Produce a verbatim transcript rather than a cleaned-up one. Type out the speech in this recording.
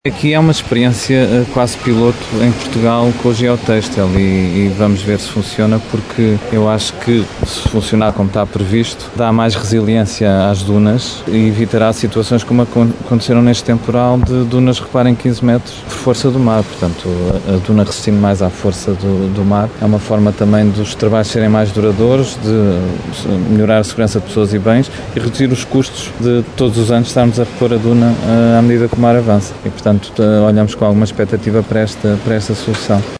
Aqui é uma experiência eh, quase piloto em Portugal com o geotextil e, e vamos ver se funciona, porque eu acho que se funcionar como está previsto dá mais resiliência às dunas e evitará situações como aconteceram neste temporal de dunas, reparem, quinze metros por força do mar. Portanto, a, a duna resistindo mais à força do, do mar é uma forma também dos trabalhos serem mais duradouros, de melhorar a segurança de pessoas e bens e reduzir os custos de todos os anos estarmos a repor a duna uh, à medida que o mar avança. E, portanto, olhamos com alguma expectativa para esta, para esta solução.